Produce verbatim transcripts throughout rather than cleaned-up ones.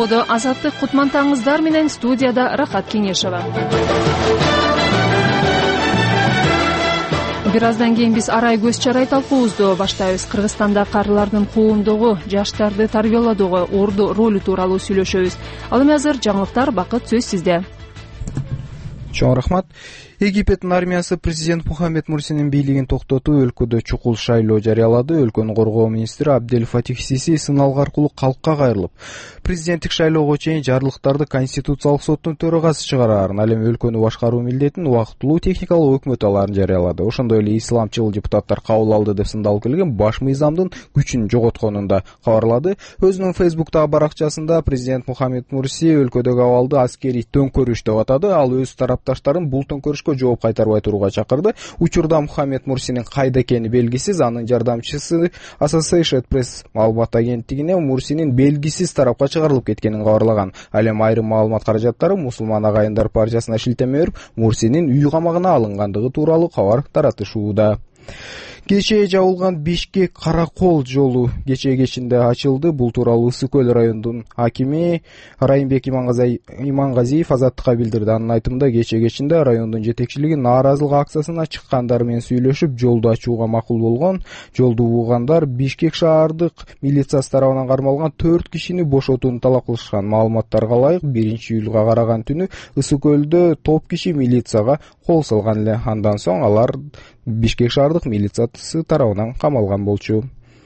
болбоду. Азаттык кутмантаңыздар менен студияда Рахат Кеңешева. Бир аздан кийин биз арай көз чарай талкуубузду баштайбыз. Кыргызстанда карылардын коомдогу жаштарды тарбияладууга орду ролу тууралуу сүйлөшөбүз. Ал эми азыр жаңылыктар, Бакыт, сөз сизде. Чоң рахмат. Египеттин армиясы президент Мухаммед Мурсинин бийлигин токтотуу өлкөдө чукул шайлоо жарыялады. Өлкөнүн коргоо министри Абдель Фатих Сиси сыналгы аркылуу калкка кайрылып, президенттик шайлоого чейин жарлыктарды Конституциялык соттун төрагасы чыгарарын, ал эми өлкөнү башкаруу милдетин убактылуу техникалык өкмөт аларын жарыялады. Ошондой эле исламчыл депутаттар кабыл алды деп сындалып келген баш мыйзамдын күчүн жоготконун да кабарлады. Өзүнүн Фейсбуктагы баракчасында президент Мухаммед Мурси өлкөдөгү абалды аскерий төңкөрүш деп атады. Ал өз тарапташтарын бул төңкөрүш жооп кайтарбай турууга чакырды. Учурда Мухаммед Мурсинин кайда экени белгисиз. Анын жардамчысы Associated Press маалымат агенттигине Мурсинин белгисиз тарапка чыгарылып кеткенин кабарлаган. Ал эми айрым маалымат каражаттары Мусулман агайындар партиясына шилтеме берип, Мурсинин үй камагына алынгандыгы тууралуу кабар таратышууда. Кечээ жабылган Бишкек Каракол жолу кечээ кечинде ачылды. Бул тууралуу Ысык көл районунун акими Райымбек Имангазиев Азаттыкка билдирди. Анын айтымында кечээ кечинде райондун жетекчилиги нааразылык акциясына чыккандар менен сүйлөшүп, жолду ачууга макул болгон. Жолду буугандар Бишкек шаардык милициясы тарабынан кармалган төрт кишини бошотууну талап кылышкан. Маалыматтарга ылайык, биринчи июлга караган түнү Ысык көлдө топ киши милицияга кол салган эле. Андан соң алар Бишкек шаардык милициясы тарабынан камалган болчу.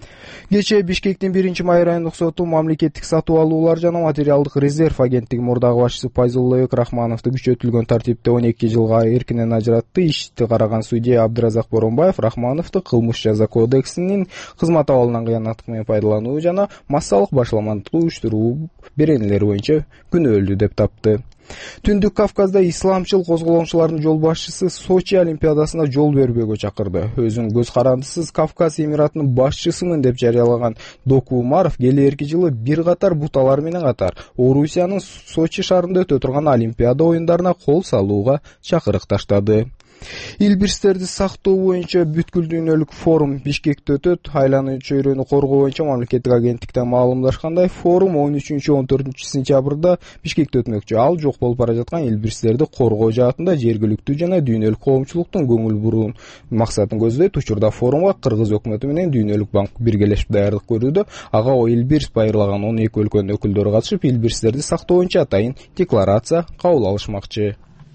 Кечээ Бишкектин биринчи май райондук соту мамлекеттик сатып алуулар жана материалдык резерв агенттиги мурдагы башчысы Пайзуллабек Рахмановду күчөтүлгөн тартипте он эки жылга эркинен ажыратты. Ишти караган судья Абдыразак Боронбаев Рахмановду кылмыш жаза кодексинин кызмат абалынан кыянаттык менен пайдалануу жана массалык башаламандыкты уюштуруу беренелери боюнча күнөөлүү деп тапты. Түндүк Кавказда исламчыл козголоңчулардын жол башчысы Сочи олимпиадасына жол бербөөгө чакырды. Өзүн көз карандысыз Кавказ эмиратынын башчысымын деп жарыялаган Доку Умаров келээрки жылы бир катар буталар менен катар Орусиянын Сочи шаарында өтө турган олимпиада оюндарына кол салууга чакырык таштады. Илбирстерди сактоо боюнча бүткүл дүйнөлүк форум Бишкекте өтөт. Айлануу чөйрөнү коргоо боюнча мамлекеттик агенттиктен маалымдашкандай, форум он үчүнчү он төртүнчү сентябрда Бишкекте өтмөкчү. Ал жок болуп бара жаткан илбирстерди коргоо жаатында жергиликтүү жана дүйнөлүк коомчулуктун көңүл буруун максатын көздөйт. Учурда форумга Кыргыз өкмөтү менен Дүйнөлүк банк биргелешип даярдык көрүүдө. Ага илбирс байырлаган он эки өлкөнүн өкүлдөрү катышып, илбирстерди сактоо боюнча атайын декларация кабыл алышмакчы.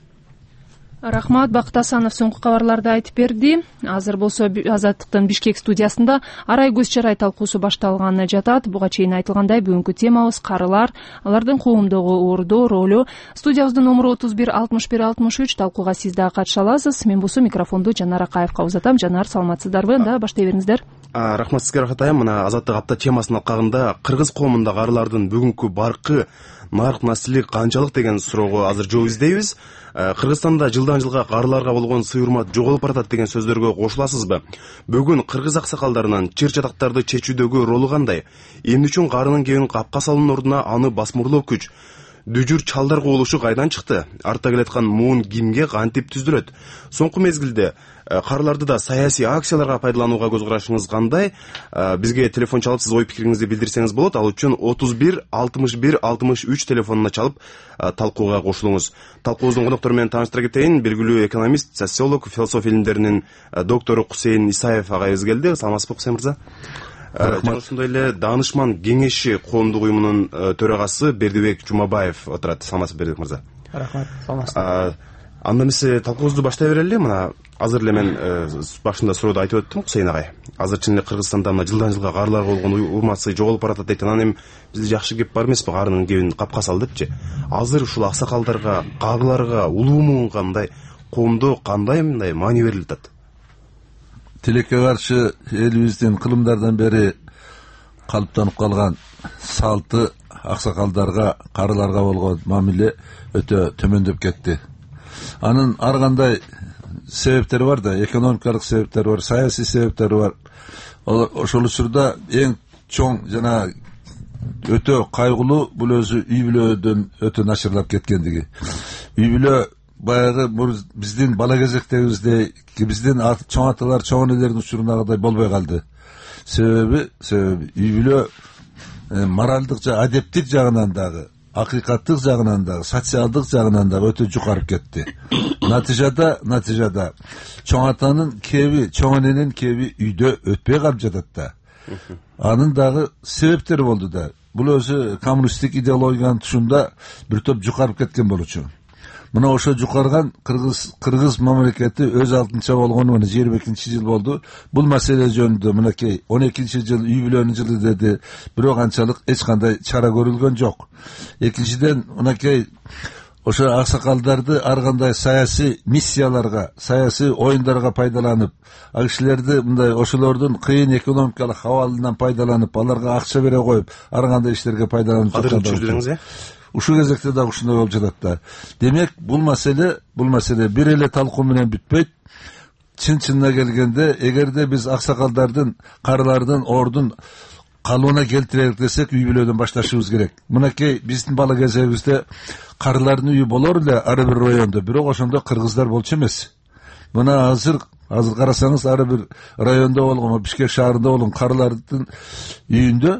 Рахмат, Бакыт Асанов соңку кабарларды айтып берди. Азыр болсо Азаттыктын Бишкек студиясында арай көз чарай талкуусу башталганы жатат. Буга чейин айтылгандай, бүгүнкү темабыз карылар, алардын коомдогу орду, ролу. Студиябыздын номуру отуз бир алтымыш бир алтымыш үч. Талкууга сиз да катыша аласыз. Мен болсо микрофонду Жанар Акаевка узатам. Жанар, саламатсыздарбы? Да, баштай бериңиздер. Рахмат сизге, Рахат айым. Мына Азаттык апта темасынын алкагында кыргыз коомундагы арылардын бүгүнкү баркы, нарк наслили канчалык деген суроого азыр жооп издейбиз. Кыргызстанда жылдан жылга арыларга болгон сый урмат жоголуп баратат деген сөздөргө кошуласызбы? Бүгүн кыргыз аксакалдарынын чыр чатактарды чечүүдөгү ролу кандай? Эмне үчүн карынын кебин капка салуунун ордуна аны басмырлоо күч? Дүжүр чалдар кубулушу кайдан чыкты? Артта келаткан муун кимге кантип түздүрөт? Соңку мезгилде карыларды да саясий акцияларга пайдаланууга көз карашыңыз кандай? Бизге телефон чалып сиз ой пикириңизди билдирсеңиз болот. Ал үчүн отуз бир алтымыш бир алтымыш үч телефонуна чалып талкууга кошулуңуз. Талкуубуздун коноктору менен тааныштыра кетейин. Белгилүү экономист, социолог, философия илимдеринин доктору Кусейин Исаев агайыбыз келди. Саламатсызбы, Кусейин мырза? Жана ошондой эле Даанышман кеңеши коомдук уюмунун төрагасы Бердибек Жумабаев отурат. Саламатсызбы, Бердибек мырза? Рахмат, саламатсызбы. Анда эмесе талкуубузду баштай берели. Мына азыр эле мен башында сурооду айтып өттүм, Кусейин агай. Азыр чын эле Кыргызстанда мына жылдан жылга карыларга болгон урматсы жоголуп баратат дейт. Анан эми бизде жакшы кеп бар эмеспи, карынын кебин капка сал депчи. Азыр ушул аксакалдарга, кагыларга улуу муун кандай, коомдо кандай мындай маани берилип атат? Тилекке каршы элибиздин кылымдардан бери калыптанып калган салты аксакалдарга, карыларга болгон мамиле өтө төмөндөп кетти. Анын ар кандай себептери бар да, экономикалык себептери бар, саясий себептери бар. Ошол учурда эң чоң жана өтө кайгылуу бул өзү үй бүлөдөн өтө начарлап кеткендиги. Үй бүлө баягы биздин бала кезектегибиздей, биздин чоң аталар, чоң энелердин учурундагыдай болбой калды. Себеби, себеби үй бүлө моралдык жана адептик жагынан дагы акыйкаттык жагынан да, социалдык жагынан да өтө жукарып кетти. Натыйжада, натыйжада чоң атанын кеби, чоң эненин кеби үйдө өтпөй калып жатат да. Анын дагы себептери болду да. Бул өзү коммунисттик идеологиянын тушунда бир топ жукарып кеткен болчу. Мына ошо жукарган кыргыз кыргыз мамлекети өз алдынча болгону мына жыйырма экинчи жыл болду. Бул маселе жөнүндө мынакей он экинчи жыл үй бүлөнүн жылы деди. Бирок анчалык эч кандай чара көрүлгөн жок. Экинчиден мынакей ошо аксакалдарды ар кандай саясий миссияларга, саясий оюндарга пайдаланып, ал кишилерди мындай ошолордун кыйын экономикалык абалынан пайдаланып, аларга акча бере коюп, ар кандай иштерге пайдаланып жаткан. Ушул кезекте дагы ушундай болуп жатат да. Демек, бул маселе, бул маселе бир эле талкуу менен бүтпөйт. Чын-чынына келгенде, эгерде биз аксакалдардын, карылардын ордун калыбына келтирелик десек, үй бүлөдөн башташыбыз керек. Мынакей биздин бала кезебизде карылардын үйү болор эле ар бир райондо, бирок ошондо кыргыздар болчу эмес. Мына азыр азыр карасаңыз ар бир райондо болгон, Бишкек шаарында болгон карылардын үйүндө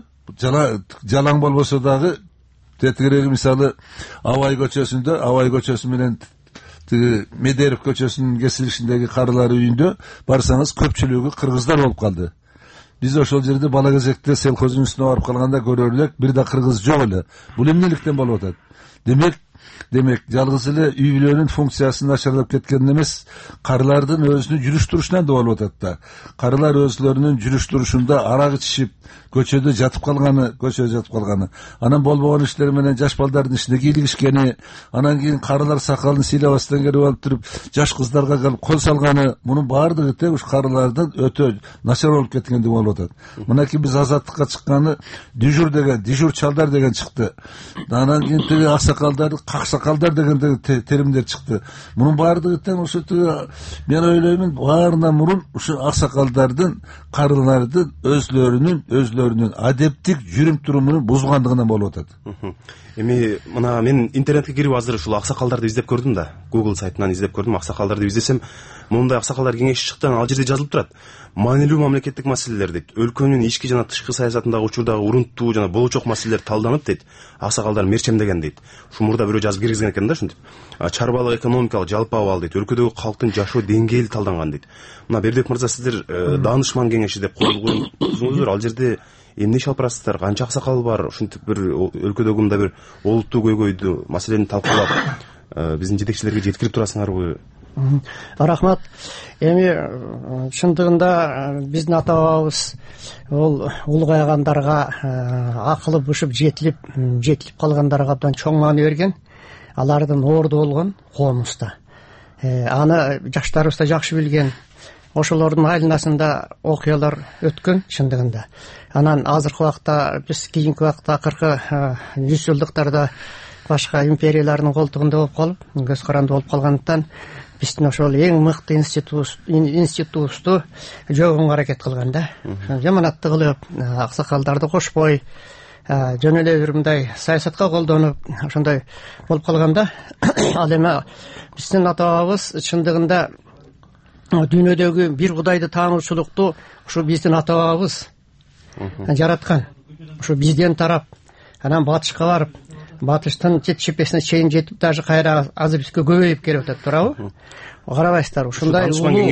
жалаң болбосо дагы тетигереги мисалы Абай көчөсүндө, Абай көчөсү менен тиги Медеров көчөсүнүн кесилишиндеги карылар үйүндө барсаңыз көпчүлүгү кыргыздар болуп калды. Биз ошол жерде бала кезекте селхоздун үстүнө барып калганда көрөр элек, бир да кыргыз жок эле. Бул эмнеликтен болуп атат? Демек, демек жалгыз эле үй бүлөнүн функциясы начарлап кеткен эмес, карылардын өзүнүн жүрүш турушунан да болуп атат да. Карылар өзлөрүнүн жүрүш турушунда арак ичип, көчөдө жатып калганы, көчөдө жатып калганы, анан болбогон иштер менен жаш балдардын ишине кийлигишкени, анан кийин карылар сакалын сыйлабастан келип алып туруп, жаш кыздарга келип кол салганы, мунун баардыгы тең уш карылардын өтө начар болуп кеткендиги болуп атат. Мынакей биз азаттыкка чыкканы дежур деген, дежур чалдар деген чыкты. Анан кийин тиги аксакалдар, каксакалдар деген теримдер чыкты. Мунун баардыгы тең ушу тиги мен ойлоймун, баарынан мурун ушу аксакалдардын, карылардын өзлөрүнүн өзлөрүнүн адептик жүрүм турумунун бузгандыгынан болуп атат. Эми мына мен интернетке кирип азыр ушул аксакалдарды издеп көрдүм да. Google сайтынан издеп көрдүм, аксакалдарды издесем, мындай аксакалдар кеңеши чыкты, ал жерде жазылып турат. Маанилүү мамлекеттик маселелер дейт. Өлкөнүн ички жана тышкы саясатындагы учурдагы урунттуу жана болочок маселелер талданып дейт. Аксакалдар мерчемдеген дейт. Ушу мурда бирөө жазып киргизген экен да ушинтип. Чарбалык экономикалык жалпы абал дейт. Өлкөдөгү калктын жашоо деңгээли талданган дейт. Мына Бердибек мырза, сиздер даанышман кеңеши деп коюлгонсуңуздар. Ал жерде эмне иш алып барасыздар? Канча аксакал бар? Ушинтип бир өлкөдөгү мындай бир олуттуу көйгөйдү, маселени талкуулап, биздин жетекчилерге жеткирип турасыңарбы? Рахмат. Эми чындыгында биздин ата бабабыз ол улгайгандарга, акылы бышып жетилип, жетилип калгандарга абдан чоң маани берген. Алардын орду болгон коомубузда. Аны жаштарыбыз да жакшы билген. Ошолордун айланасында окуялар өткөн чындыгында. Анан азыркы убакта биз кийинки убакта акыркы жүз жылдыктарда башка империялардын колтугунда болуп калып, көз каранды болуп калгандыктан биздин ошол эң мыкты институтубузду жогонго аракет кылган да. Жаманатты кылып, аксакалдарды кошпой, жөн эле бир мындай саясатка колдонуп, ошондой болуп калганда, ал эми биздин ата бабабыз чындыгында дүйнөдөгү бир Кудайды таануучулукту ушу биздин ата бабабыз жараткан. Ушу бизден тарап, анан батышка барып, батыштын чет чепесине чейин жетип, даже кайра азыр бизге көбөйүп келип атат, туурабы? Карабайсыздар, ушундай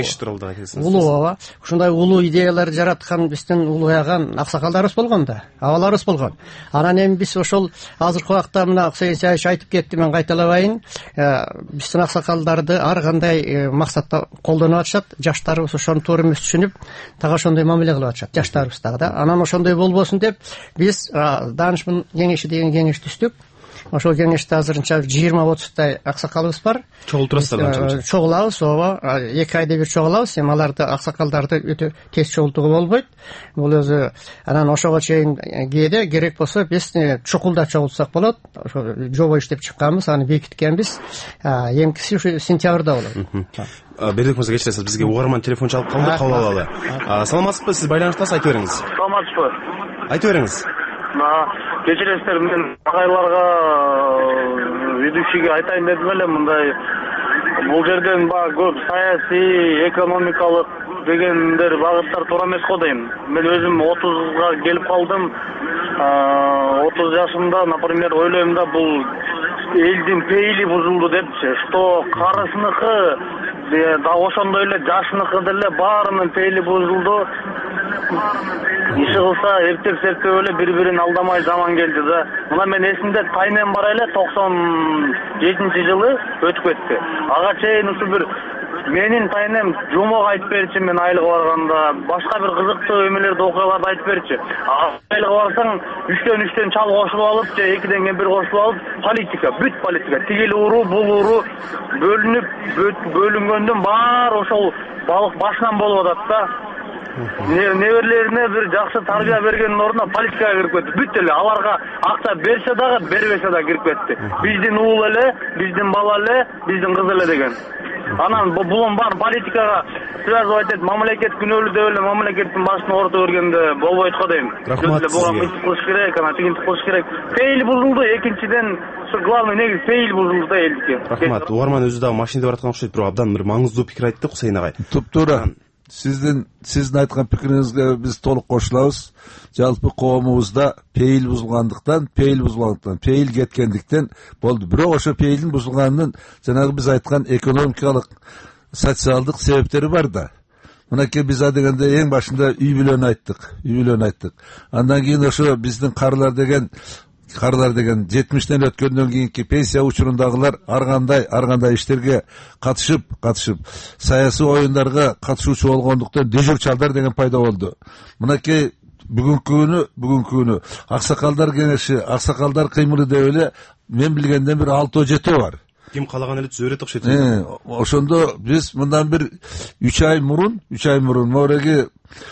улуу, ооба, ушундай улуу идеялар жараткан биздин улуяган аксакалдарыбыз болгон да, абаларыбыз болгон. Анан эми биз ошол азыркы убакта мына Аксейин Саяш айтып кетти, мен кайталабайын, биздин аксакалдарды ар кандай максатта колдонуп атышат, жаштарыбыз ошону туура эмес түшүнүп, дагы ошондой мамиле кылып атышат, жаштарыбыз дагы да. Анан ошондой болбосун деп биз даанышман кеңеши деген кеңеш түздүк. Ошол кеңеште азырынча жыйырма отуздай аксакалыбыз бар. Чогултурасыздар канча? Чогулабыз, ооба. эки айда бир чогулабыз. Эми аларды аксакалдарды өтө тез чогултууга болбойт. Бул өзү анан ошого чейин кээде керек болсо биз чукулда чогултсак болот. Ошо жобо иштеп чыкканбыз, аны бекиткенбиз. Эмкиси ушу сентябрда болот. Бердибек мырза, кечиресиз, бизге угарман телефон чалып калды, кабыл алалы. Саламатсызбы? Сиз байланыштасыз, айта бериңиз. Саламатсызбы? Айта бериңиз. Кечиресиздер, мен агайларга, ведущийге айтайын дедим эле, мындай бул жерден баягы көп саясий, экономикалык дегендер багыттар туура эмес го дейм. Мен өзүм отузга келип калдым. отуз жашымда, например, ойлойм да бул элдин пейили бузулду депчи, что карысыныкы да ошондой эле жашыныкы деле баарынын пейили бузулду. Иши кылса эптеп септеп эле бири бирин алдамай заман келди да. Мына мен эсимде тайнем бар эле токсон жетинчи жылы өтүп кетти. Ага чейин ушу бир менин тайнем жумок айтып берчи, мен айлык барганда башка бир кызыктуу эмелерди, окуяларды айтып берчи. Айлык барсаң үчтөн үчтөн чал кошулуп алып же экиден кемпир кошулуп алып, политика, бүт политика, тигил уру, бул уру бөлүнүп бөлүнгөндөн баары ошол балык башынан болуп атат да. Неберлерине бир жакшы тарбия бергендин ордуна политикага кирип кетти. Бүт эле аларга акча берсе дагы, бербесе дагы кирип кетти. Биздин уул эле, биздин бала эле, биздин кыз эле деген. Анан булун бар политикага связывать этип, мамлекет күнөөлүү деп эле мамлекеттин башына орто бергенде болбойт го дейм. Рахмат сизге. Буга мынтип кылыш керек, анан тигинтип кылыш керек. Пейил бузулду, экинчиден главный негиз пейил бузулду да элдики. Рахмат. Угарман өзү дагы машинеде бараткан окшойт, бирок абдан бир маңыздуу пикир айтты Кусейн агай. Туп-туура. Сиздин сиздин айткан пикириңизге биз толук кошулабыз. Жалпы коомубузда пейил бузулгандыктан, пейил бузулгандыктан, пейил кеткендиктен болду. Бирок ошо пейилдин бузулганынын жанагы биз айткан экономикалык, социалдык себептери бар да. Мынакей биз адегенде эң башында үй бүлөнү айттык, үй бүлөнү айттык. Андан кийин ошо биздин карылар деген Карлар деген жетимиштен өткөндөн кийинки пенсия учурундагылар ар кандай ар кандай иштерге катышып, катышып, саясий оюндарга катышуучу болгондуктан дежур чалдар деген пайда болду. Мынакей бүгүнкү күнү, бүгүнкү күнү аксакалдар кеңеши, аксакалдар кыймылы деп эле мен билгенден бир алты жети бар. Ким калаган эле түзө берет окшойт. Э, ошондо биз мындан бир үч ай мурун, үч ай мурун мореги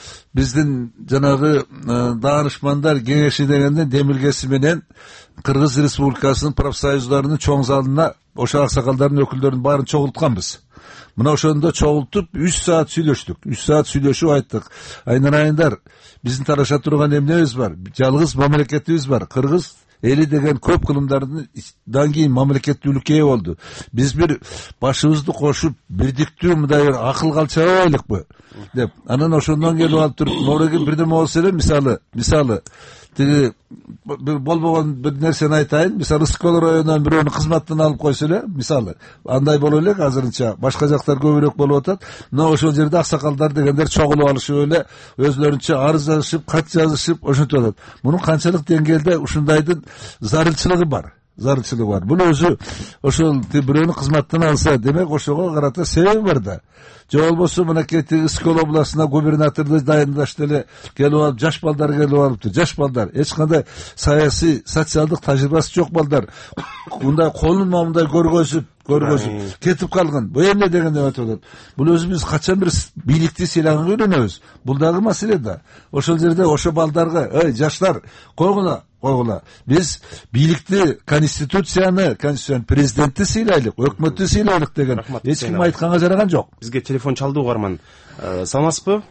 биздин жанагы даанышмандар кеңеши дегенде демилгеси менен Кыргыз Республикасынын профсоюздарынын чоң залына ошо аксакалдардын өкүлдөрүн баарын чогултканбыз. Мына ошондо чогултуп үч саат сүйлөштүк. үч саат сүйлөшүп айттык. Айнарайындар, биздин тараша турган эмнебиз бар? Жалгыз мамлекетибиз бар. Кыргыз эли деген көп кылымдардан кийин мамлекеттүүлүккө ээ болду. Биз бир башыбызды кошуп, бирдиктүү мындай бир акыл калчабайлыкпы деп. Анан ошондон келип алып туруп, мореги бирдеме болсо эле, мисалы, мисалы тиги болбогон бир нерсени айтайын. Мисалы, Скол районунан бирөөнү кызматтан алып койсо эле, мисалы, андай боло элек азырынча, башка жактар көбүрөөк болуп атат. Но ошол жерде аксакалдар дегендер чогулуп алышып эле, өзлөрүнчө арыз жазышып, кат жазышып, ошентип атат. Мунун канчалык деңгээлде ушундайдын зарылчылыгы бар. Зарылчылыгы бар. Бул өзү ошол бирөөнү кызматтан алса, демек ошого карата себеби бар да. Же болбосо мынакей Скол областына губернаторду дайындашты эле, келип алып, жаш балдар келип алыптыр. Жаш балдар, эч кандай саясий, социалдык тажрыйбасы жок балдар. Мындай колун мындай көргөзүп, көргөзүп кетип калган. Бул эмне дегенде айтып атат. Бул өзүбүз качан бир бийликти сыйлаганга үйрөнөбүз. Бул дагы маселе да. Ошол жерде ошо балдарга, эй, жаштар, койгула, койгула. Биз бийликти, конституцияны, конституцияны, президентти сыйлайлык, өкмөттү сыйлайлык деген эч ким айтканга жараган жок. Бизге телефон чалды угарман. Саламатсызбы?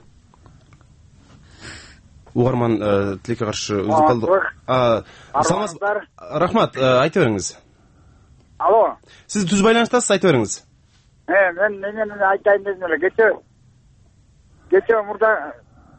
Угарман тилекке каршы үзүп калды. Саламатсызбы? Рахмат, айта бериңиз. Алло. Сиз түз байланыштасыз, айта бериңиз. Э, мен менен айтайын дедим эле. Кече кече мурда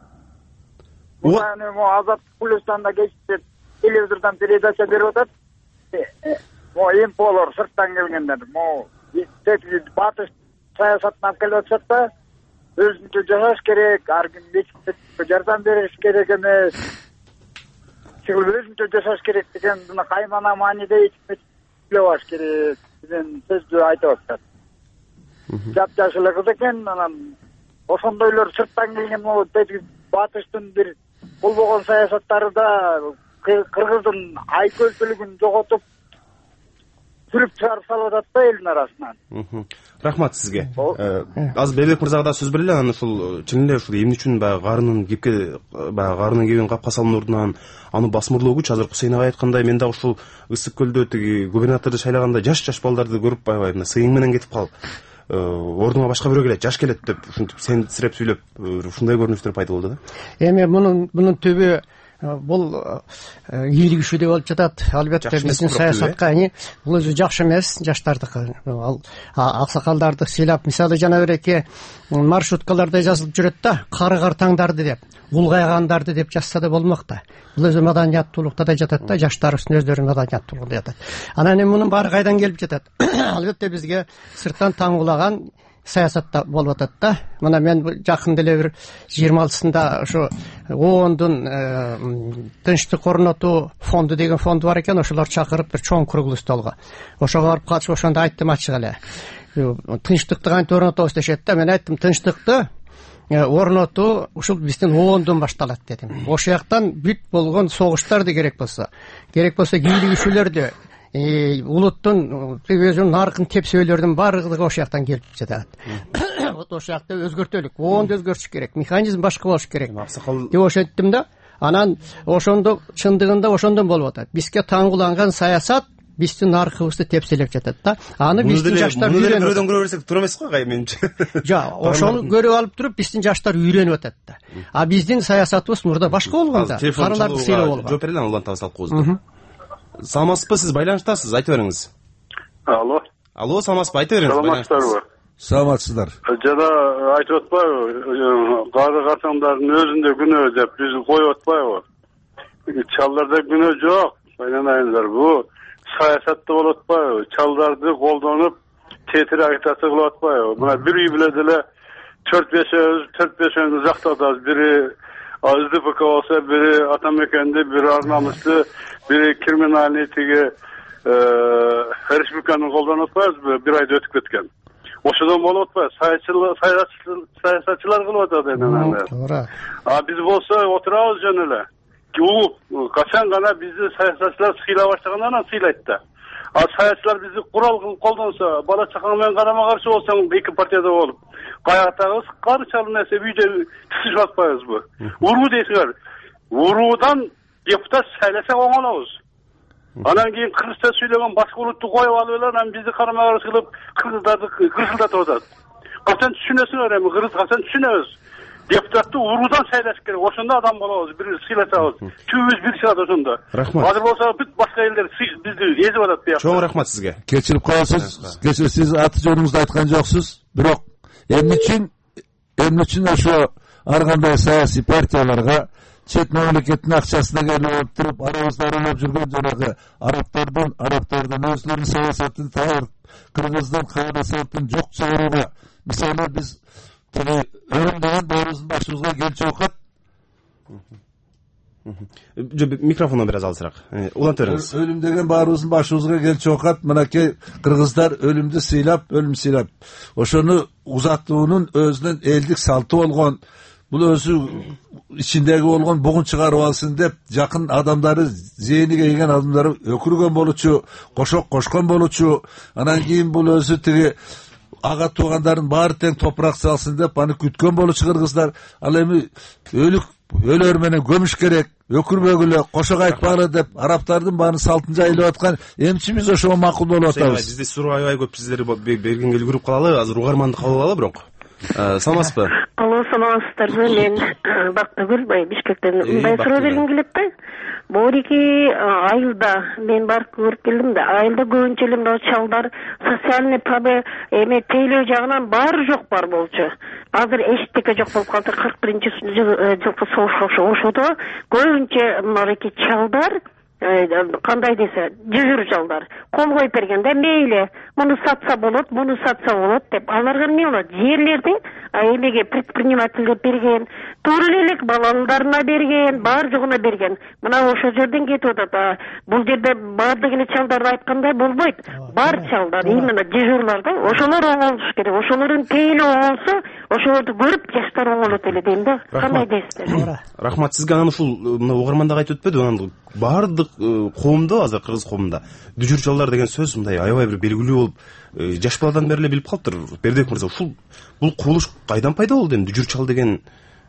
Мурда мо Азат Плюстанда кечте телевизордон передача берип атат. Мо эмполор сырттан келгендер, мо батыш саясатын алып келип атышат да, өзүнчө жашаш керек, ар ким мектепке жардам бериш керек эмес. Өзүнчө жашаш керек деген мына каймана мааниде билебаш керек деген сөздү айтып атат. Жап-жаш эле кыз экен, анан ошондойлор сырттан келген могу батыштын бир болбогон саясаттары да Кыргыздын айкөлтүүлүгүн жоготуп сүрүп чыгарып салып атат да элдин арасынан. Рахмат сизге. Азыр Бебек мырзага да сөз берели, анан ушул чын эле ушул эмне үчүн баягы карынын кепке баягы карынын кебин капка салуунун ордунан аны басмырлоогучу азыр Кусейн агай айткандай, мен дагы ушул Ысык көлдө тиги губернаторду шайлаганда жаш-жаш балдарды көрүп баягы мына сыйың менен кетип калып, ордуңа башка бирөө келет, жаш келет деп ушинтип сенсиреп сүйлөп, ушундай көрүнүштөр пайда болду да. Эми мунун мунун түбү бул ийгилигишүүдө болуп жатат. Албетте биздин саясатка бул өзү жакшы эмес, жаштардыкы. Ал аксакалдарды сыйлап, мисалы жана береке маршруткаларда жазылып жүрөт да, кары картаңдарды деп, улгайгандарды деп жазса да болмок да. Бул өзү маданияттуулукта да жатат да, жаштарыбыздын өздөрүнүн маданияттуулугунда жатат. Анан эми мунун баары кайдан келип жатат? Албетте бизге сырттан таңгулаган саясатта болуп атат да. Мына мен жакында эле бир жыйырма алтысында ошо оондун тынчтык орнотуу фонду деген фонду бар экен, ошолор чакырып бир чоң круглый столго. Ошого барып катышып ошондо айттым ачык эле. Тынчтыкты кантип орнотобуз дешет да. Мен айттым, тынчтыкты орнотуу ушул биздин оондон башталат дедим. Ошол жактан бүт болгон согуштар да керек болсо, керек болсо кийлигишүүлөрдү, улуттун өзүнүн наркын тепсөөлөрдүн баардыгы ошол жактан келип жатат. Вот ошол жакта өзгөртөлүк, оонд өзгөрүш керек, механизм башка болуш керек деп ошенттим да. Анан ошондо чындыгында ошондон болуп атат. Бизге таңгуланган саясат биздин наркыбызды тепселеп жатат да. Аны биздин жаштар үйрөнүп, бирөөдөн көрө берсек туура эмес го, менимче. Жок, ошону көрүп алып туруп биздин жаштар үйрөнүп атат да. А биздин саясатыбыз мурда башка болгон да. Караларды сыйлап болгон. Жооп берели, улан табыс алып коебуз. Саламатсызбы, сиз байланыштасыз, айта бериңиз. Алло. Алло, саламатсызбы, айта бериңиз. Саламатсыздарбы? Саламатсыздар. Жана айтып атпайбы, кары картаңдардын өзүндө күнөө деп биз коюп атпайбы? Чалдарда күнөө жок, байланайыңыздар. Бул саясатта болуп атпайбы? Чалдарды колдонуп, тетир агитация кылып атпайбы? Мына бир үй биле деле төрт бешөөбүз, төрт бешөөбүздү жактатабыз. Бири СДПК болсо, бири Атамекенди, бири Арнамызды, бири криминальный тиги республиканы колдонуп атпайбызбы? Бир айда өтүп кеткен. Ошодон болуп атпайбы? Саясатчылар кылып атат эми. Туура. А биз болсо отурабыз жөн эле. Угуп, качан гана бизди саясатчылар сыйлай баштагандан анан сыйлайт да. А саясатчылар бизди курал кылып колдонсо, бала чакаң менен карама каршы болсоң, эки партияда болуп, каяктагыбыз кары чалын эсеп үйдө тишип атпайбызбы? Уруу дейсиңер. Уруудан депутат сайласа оңолобуз. Анан кийин кыргызча сүйлөгөн башка улутту коюп алып эле анан бизди карама каршы кылып кыргыздарды кырсылдатып атат. Качан түшүнөсүңөр эми, кыргыз качан түшүнөбүз? Депутатты уруудан сайлаш керек. Ошондо адам болобуз, бир сыйласабыз. Түбүбүз бир чыгат ошондо. Рахмат. Азыр болсо бүт башка элдер бизди эзип атат бияк. Чоң рахмат сизге. Кечирип коесуз. Кечирип, сиз аты жөнүңүздү айткан жоксуз. Бирок эмне үчүн эмне үчүн ошо ар кандай саясий партияларга чет мамлекеттин акчасына келип алып туруп, арабызды аралап жүргөн жанагы арабтардын, арабтардын өзлөрүнүн саясатын тагыр кыргыздын каадасатын жок чыгарууга, мисалы биз тиги өлүм деген баарыбыздын башыбызга келчү окат. Микрофону бир аз алысыраак. Уланта бериңиз. Өлүм деген баарыбыздын башыбызга келчү окат. Мынакей кыргыздар өлүмдү сыйлап, өлүм сыйлап. Ошону узатуунун өзүнүн элдик салты болгон, бул өзү ичиндеги болгон бугун чыгарып алсын деп жакын адамдары, зээниге ийген адамдары өкүргөн болчу, кошок кошкон болчу. Анан кийин бул өзү тиги ага туугандардын баары тең топурак салсын деп аны күткөн болчу кыргыздар. Ал эми өлүк өлөр менен көмүш керек, өкүрбөгүлө, кошок айтпагыла деп арабтардын баарын салтын жайылып аткан. Эмчи биз ошого макул болуп атабыз. Бизде суроо аябай көп, сиздер бергенге үлгүрүп калалы, азыр угарманды кабыл алалы бирок. Саламатсызбы? Алло, саламатсыздарбы? Мен Бактыгүл, Бишкектен мындай суроо бергим келет да. Борики айылда мен барып көрүп келдим да. Айылда көбүнчө эле мына чалдар социальный пабы эме тейлөө жагынан баары жок бар болчу. Азыр эчтеке жок болуп калды. кырк биринчи жылкы согуш ошодо көбүнчө мынакей чалдар кандай десе, жүзүр жалдар кол коюп бергенде мейли муну сатса болот, муну сатса болот деп аларга эмне болот? Жерлерди эмеге предпринимательге берген, туура элек балаларына берген, бар жогуна берген. Мына ошол жерден кетип атат. Бул жерде баардык эле чалдар айткандай болбойт. Бар чалдар, именно дежурлар да, ошолор оңолуш керек. Ошолордун пейили оңолсо, ошолорду көрүп жаштар оңолот эле дейм да. Кандай дейсиздер? Рахмат сизге. Анан ушул мына угармандагы айтып өтпөдү, анан баардык коомдо, азыр кыргыз коомунда дүжүрчалдар деген сөз мындай аябай бир белгилүү болуп, жаш баладан бери эле билип калыптыр. Бердибек мырза, ушул бул курулуш кайдан пайда болду эми? Дүжүрчал деген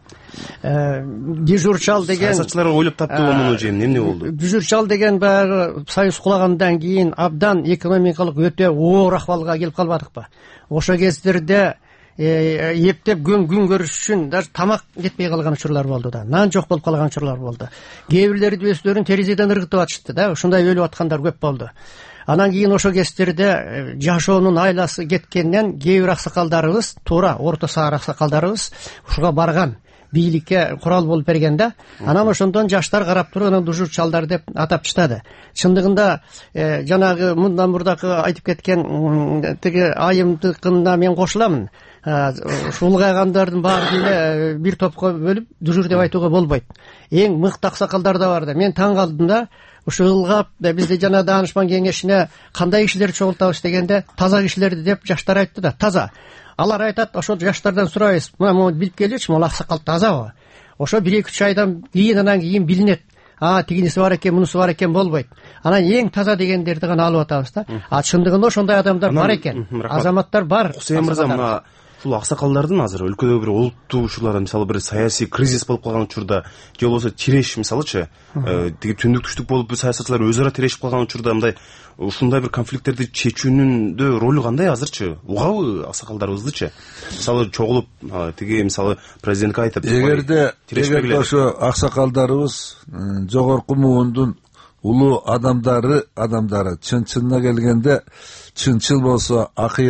дежурчал деген саясатчылар ойлоп таптыбы муну же эмне болду? Дежурчал деген баягы союз кулагандан кийин абдан экономикалык өтө оор акыбалга келип калбадыкпы? Ошол кездерде ептеп күн күн көрүш үчүн даже тамак жетпей калган учурлар болду да, нан жок болуп калган учурлар болду. Кээ бирлери өздөрүн терезеден ыргытып атышты да, ушундай өлүп аткандар көп болду. Анан кийин ошо кездерде жашоонун айласы кеткенден кээ бир аксакалдарыбыз, туура орто саар аксакалдарыбыз ушуга барган, бийликке курал болуп берген да. Анан ошондон жаштар карап туруп анан дужур чалдар деп атап чыктады. Чындыгында жанагы мындан мурдакы айтып кеткен тиги айымдыкына мен кошуламын. Ушу улгайгандардын баарын эле бир топко бөлүп дужур деп айтууга болбойт. Эң мыкты аксакалдар да бар да. Мен таң калдым да. Ушу ылгап бизде жана даанышман кеңешине кандай кишилерди чогултабыз дегенде таза кишилерди деп жаштар айтты да. Таза. Алар айтат, ошол жаштардан сурайбыз. Мына мону билип келичи, могу аксакал тазабы? Ошо бир эки үч айдан кийин анан кийин билинет. А, тигиниси бар экен, мунусу бар экен болбойт. Анан эң таза дегендерди гана алып атабыз да. А чындыгында ошондой адамдар бар экен. Азаматтар бар. Кусейин мырза, мына ушул аксакалдардын азыр өлкөдө бир олуттуу учурларда, мисалы бир саясий кризис болуп калган учурда, же болбосо тиреш, мисалычы, тиги түндүк түштүк болуп бир саясатчылар өз ара тирешип калган учурда мындай ушундай бир конфликттерди чечүүнүн ролу кандай азырчы? Угабы аксакалдарыбыздычы? Мисалы чогулуп, тиги мисалы президентке айтып, эгерде эгерде ошо аксакалдарыбыз жогорку муундун улуу адамдары, адамдары чын-чынына келгенде чынчыл болсо,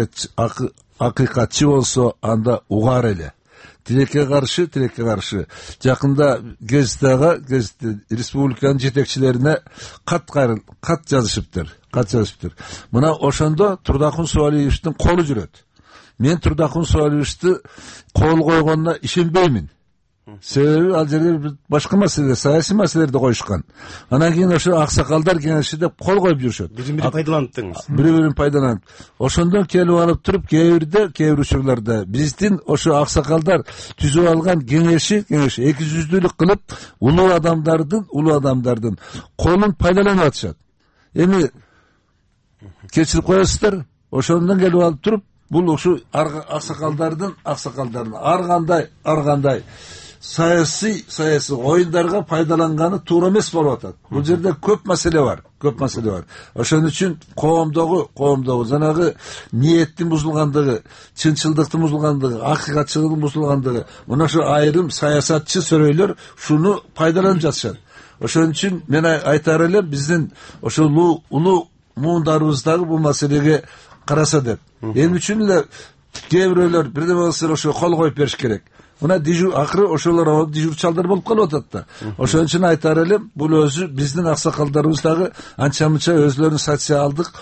акыйкатчы болсо, анда угар эле. Тилекке каршы, тилекке каршы. Жакында гезитага, гезит республиканын жетекчилерине кат кайрыл, кат жазышыптыр. Кат жазышыптыр. Мына ошондо Турдакун Суалиевичтин колу жүрөт. Мен Турдакун Суалиевичти кол койгонуна ишенбеймин. Себеби ал жерде башка маселе, саясий маселелерди коюшкан. Анан кийин ошо аксакалдар кеңеши деп кол коюп жүрүшөт. Бири-бири пайдаланып, бири-бирин пайдаланып. Ошондон келип алып туруп, кээ бирде, кээ бир учурларда биздин ошо аксакалдар түзүп алган кеңеши, кеңеши эки жүздүүлүк кылып, улуу адамдардын, улуу адамдардын колун пайдаланып атышат. Эми кечирип коесуздар, ошондон келип алып туруп, бул ушу аксакалдардын, аксакалдардын ар кандай, ар кандай саясий саясий оюндарга пайдаланганы туура эмес болуп атат. Бул жерде көп маселе бар, көп маселе бар. Ошон үчүн коомдогу, коомдогу жанагы ниеттин бузулгандыгы, чынчылдыктын бузулгандыгы, акыйкатчылыктын бузулгандыгы, мына ошо айрым саясатчы сөрөйлөр шуну пайдаланып жатышат. Ошон үчүн мен айтар элем, биздин ошо улуу муундарыбыздагы бул маселеге караса деп. Эми үчүн эле кээ бирөөлөр бирдеме болсо ошо кол коюп бериш керек. Мына дежур акыры ошолор дежур чалдар болуп калып атат да. Ошон үчүн айтар элем, бул өзү биздин аксакалдарыбыз дагы анча-мынча өзлөрүнүн социалдык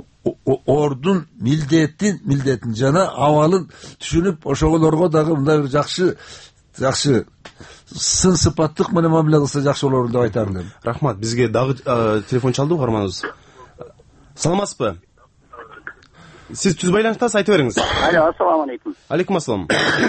ордун милдетин, милдетин жана абалын түшүнүп, ошолорго дагы мындай бир жакшы, жакшы сын сыпаттык менен мамиле кылса жакшы болор деп айтар элем. Рахмат. Бизге дагы телефон чалды угарманыбыз. Саламатсызбы? Сиз түз байланыштасыз, айтып бериңиз. Алло, ассаламу алейкум. Алейкум ассалам.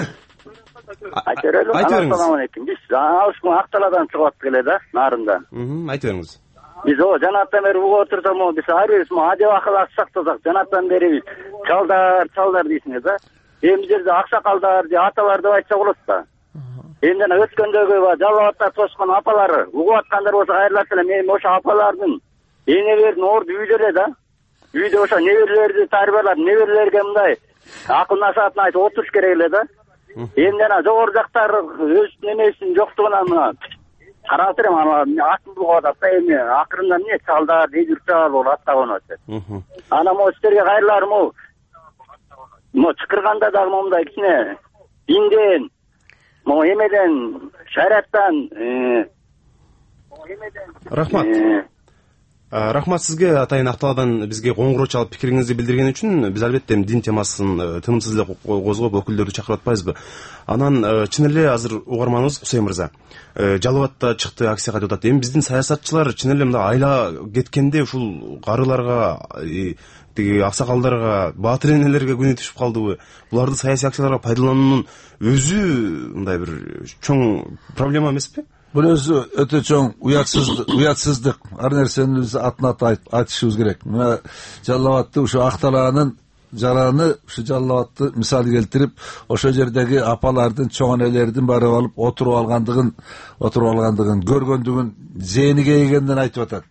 Айтып берелим. Ассаламу алейкум. Биз алышкан Акталадан чыгып аттык эле да, нарында. Айтып бериңиз. Биз о жанаттан бери угуп отурсак, могу биз ар бирибиз адеп акыл сактасак, жанаттан бери биз чалдар, чалдар дейсиңер да. Эми жерде аксакалдар же аталар деп айтса болот да. Эми жана өткөндөгү Жалал-Абадта тоскон апалары угуп аткандар болсо кайрылат эле, мен ошо апалардын энелердин орду үйдө эле да. Үйдө ошо неберелерди тарбиялап, неберелерге мындай акыл насаатын айтып отуруш керек эле да. Эми жана жогору жактар өз немесинин жоктугунан мына карап турам, аны атын бугап атат да. Эми акырында эмне чалдар, дежур чал болуп аттаган атат. Анан могу силерге кайрыларым могу могу чыкырганда дагы момундай кичине динден, могу эмеден, шариаттан Рахмат. Рахмат сизге, атайын Акталадан бизге коңгуроо чалып пикириңизди билдирген үчүн. Биз албетте дин темасын тынымсыз эле козгоп өкүлдөрдү чакырып атпайбызбы? Анан чын эле азыр угарманыбыз Кусейин мырза Жалал-Абадта чыкты, акцияга деп атат. Эми биздин саясатчылар чын эле мындай айла кеткенде ушул карыларга, тиги аксакалдарга, баатыр энелерге күнү түшүп калдыбы? Буларды саясий акцияларга пайдалануунун өзү мындай бир чоң проблема эмеспи? Бул өзү өтө чоң уятсыздык, уятсыздык. Ар нерсени биз атын аты айтышыбыз керек. Мына Жалал-Абадты ушу Акталаанын жараны, ушу Жалал-Абадты мисал келтирип, ошол жердеги апалардын, чоң энелердин барып алып отуруп алгандыгын, отуруп алгандыгын, көргөндүгүн, зээни кейгенден айтып атат.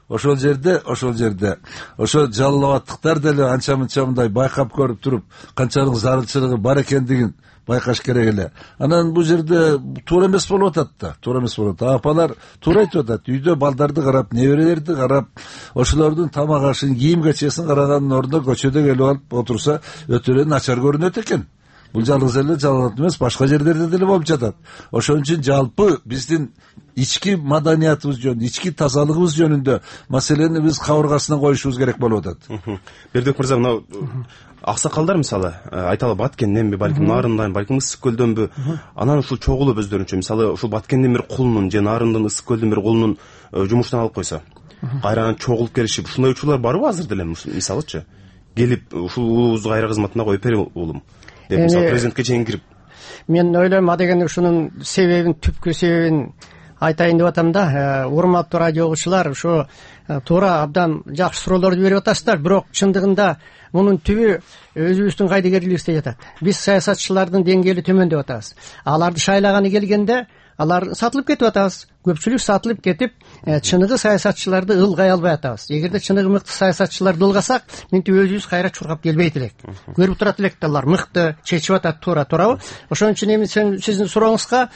ошол жерде ошол жерде ошо жалалабаттыктар деле анча мынча мындай байкап көрүп туруп канчалык зарылчылыгы бар экендигин байкаш керек эле. Анан бул жерде туура эмес болуп атат да, туура эмес болуп атат. Апалар туура айтып атат. Үйдө балдарды карап, неберелерди карап, ошолордун тамак ашын, кийим кечесин караганын ордуна көчөдө келип алып отурса, өтө эле начар көрүнөт экен. Бул жалгыз эле жалалат эмес, башка жерлерде деле болуп жатат. Ошон үчүн жалпы биздин ички маданиятыбыз жөнүндө, ички тазалыгыбыз жөнүндө маселени биз кабыргасына коюшубуз керек болуп атат. Бердибек мырза, мына аксакалдар мисалы айталы Баткенденби, балким Нарындан, балким Ысык көлдөнбү, анан ушул чогулуп өздөрүнчө мисалы ушул Баткенден бир кулунун же Нарындан, Ысык көлдөн бир кулунун жумуштан алып койсо, кайрадан чогулуп келишип, ушундай учурлар барбы азыр деле мисалычы? Келип ушул улубузду кайра кызматына коюп бери уулум деп мисалы президентке чейин кирип. Мен ойлойм, адеген ушунун себебин, түпкү себебин айтайын деп атам да. Урматтуу радио угуучулар, ушу туура абдан жакшы суроолорду берип атасыздар, бирок чындыгында мунун түбү өзүбүздүн кайдыгерлигибизде жатат. Биз саясатчылардын деңгээли төмөндөп атабыз. Аларды шайлаганы келгенде алар сатылып кетип атабыз. Көпчүлүк сатылып кетип, чыныгы саясатчыларды ылгай албай атабыз. Эгерде чыныгы мыкты саясатчыларды ылгасак, мынтип өзүбүз кайра чуркап келбейт элек. Көрүп турат элек да, алар мыкты чечип атат, туура туурабы? Ошон үчүн эми сиздин сурооңузга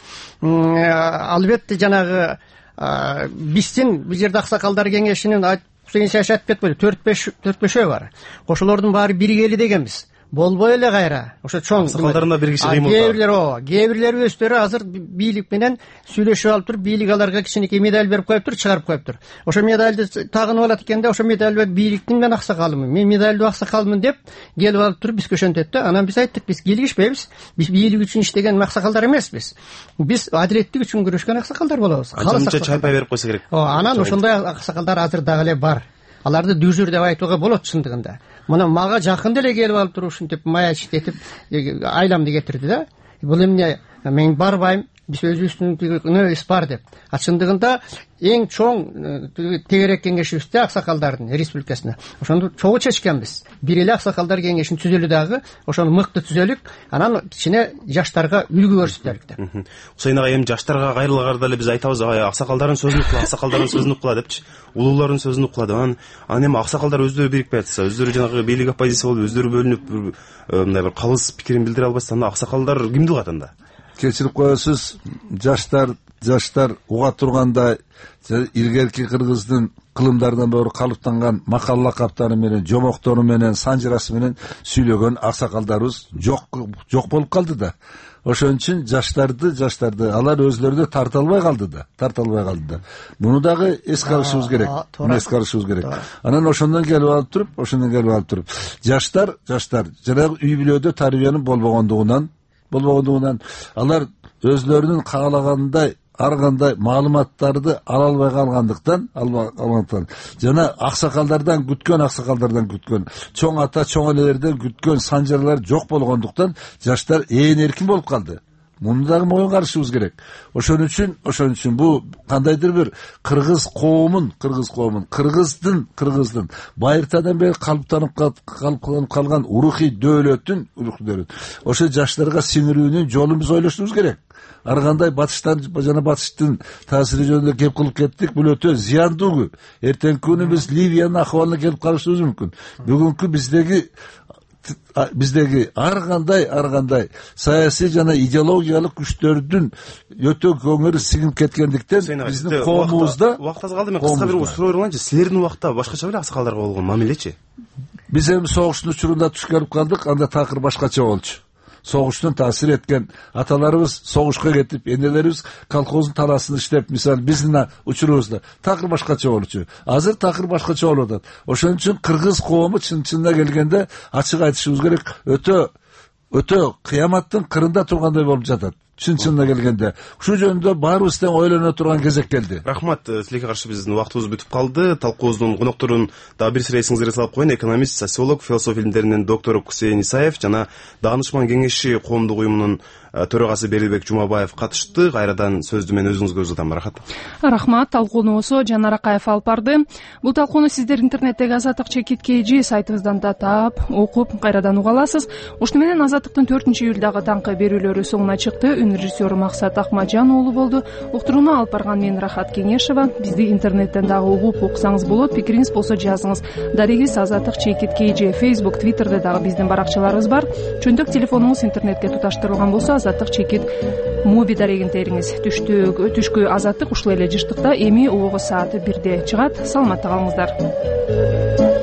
албетте жанагы биздин бул жерде аксакалдар кеңешинин Кусейин Саяш айтып кетпеди, төрт бешөө бар. Ошолордун баары биригели дегенбиз. Болбой эле кайра. Ошо чоң аксакалдарында бир киши кыймылда. Кээ бирлер, ооба, кээ бирлер өздөрү азыр бийлик менен сүйлөшүп алып туруп, бийлик аларга кичинекей медаль берип коюптур, чыгарып коюптур. Ошо медальды тагынып алат экенде, ошо медаль бийликтин мен аксакалымын, мен медальдуу аксакалмын деп келип алып туруп бизге ошентет да. Анан биз айттык, биз кийлигишпейбиз. Биз бийлик үчүн иштеген аксакалдар эмеспиз. Биз адилеттик үчүн күрөшкөн аксакалдар болобуз. Анча чайпай берип койсо керек. Ооба, анан ошондой аксакалдар азыр дагы эле бар. Аларды дүзүр деп айтууга болот чындыгында. Мына мага жакын деле келип алып туруп ушинтип маячит этип айламды кетирди да. Бул эмне, мен барбайм, биз өзүбүздүн небиз бар деп. А чындыгында эң чоң тегерек кеңешибизде аксакалдардын республикасында. Ошондо чогуу чечкенбиз. Бир эле аксакалдар кеңешин түзөлү дагы, ошону мыкты түзөлүк, анан кичине жаштарга үлгү көрсөтөлүк деп. Усейн ага, эми жаштарга кайрылгарда эле биз айтабыз, аксакалдардын сөзүн укла, аксакалдардын сөзүн укла депчи. Улуулардын сөзүн укла деп. Анан анан эми аксакалдар өздөрү бирикпей атса, өздөрү жанагы бийлик оппозиция болуп, өздөрү бөлүнүп, мындай бир калыс пикирин билдире албаса, анда аксакалдар кимди угат анда? Кечирип коесуз, жаштар жаштар уга тургандай илгерки кыргыздын кылымдардан бери калыптанган макал лакаптары менен, жомоктору менен, санжырасы менен сүйлөгөн аксакалдарыбыз жок жок болуп калды да. Ошон үчүн жаштарды жаштарды алар өзлөрү тарта албай калды да, тарта албай калды да. Муну дагы эске алышыбыз керек. Муну эске алышыбыз керек. Анан ошондон келип алып туруп, ошондон келип алып туруп, жаштар, жаштар жанагы үй бүлөдө тарбиянын болбогондугунан, болбогондугунан алар өзлөрүнүн каалагандай ар кандай маалыматтарды ала албай калгандыктан, албагандыктан жана аксакалдардан күткөн, аксакалдардан күткөн, чоң ата, чоң энелерден күткөн санжарлар жок болгондуктан жаштар ээн эркин болуп калды. Муну дагы моюн карышыбыз керек. Ошон үчүн, ошон үчүн бу кандайдыр бир кыргыз коомун, кыргыз коомун, кыргыздын, кыргыздын байыртадан бери калыптанып калган урухий дөөлөтүн, урухий дөөлөт. Ошо жаштарга сиңирүүнүн жолун биз ойлошубуз керек. Ар кандай батыштан жана батыштын таасири жөнүндө кеп кылып кеттик, бул өтө зыяндуу. Эртеңки күнү биз Ливиянын акыбалына келип калышыбыз мүмкүн. Бүгүнкү биздеги биздеги ар кандай ар кандай саясий жана идеологиялык күчтөрдүн өтө көңүрү сиңип кеткендиктен биздин коомубузда убакыт аз калды. Мен кыска бир суроо берейинчи. Силердин убакта башкача беле аксакалдарга болгон мамилечи? Биз эми согуштун учурунда туш келип калдык, анда такыр башкача болчу. Согуштун таасир эткен аталарыбыз согушка кетип, энелерибиз колхоздун таласын иштеп, мисалы биздин учурубузда такыр башкача болчу. Азыр такыр башкача болуп атат. Ошон үчүн кыргыз коому чын-чынына келгенде ачык айтышыбыз керек, өтө өтө кыяматтын кырында тургандай болуп жатат. Чын-чынына келгенде ушул жөнүндө баарыбыздан ойлоно турган кезек келди. Рахмат, силерге каршы биздин убактыбыз бүтүп калды. Талкуубуздун конокторун дагы бир сыйра эсиңизге салып коеюн. Экономист, социолог, философия илимдеринин доктору Кусейин Исаев жана Даанышман кеңеши коомдук уюмунун төрагасы Бердибек Жумабаев катышты. Кайрадан сөздү мен өзүңүзгө узатам. Рахмат. Рахмат. Талкуунубузду Жанар Акаев алып барды. Бул талкууну сиздер интернеттеги Азаттык чекит kg сайтыбыздан да таап, окуп, кайрадан уга аласыз. Ушуну менен Азаттыктын төртүнчү июлдагы таңкы берүүлөрү соңуна чыкты. Уктуруунун режиссеру Максат Акмаджан уулу болду. Уктурууну алып барган мен Рахат Кеңешова. Бизди интернеттен дагы угуп уксаңыз болот. Пикириңиз болсо жазыңыз. Дарегиз Азаттык чекит кей же Facebook, Twitterде дагы биздин баракчаларыбыз бар. Чөнтөк телефонуңуз интернетке туташтырылган болсо Азаттык чекит моби дарегин териңиз. Түштүк түшкү Азаттык ушул эле жыштыкта эми угу саат бирде чыгат. Саламатта калыңыздар.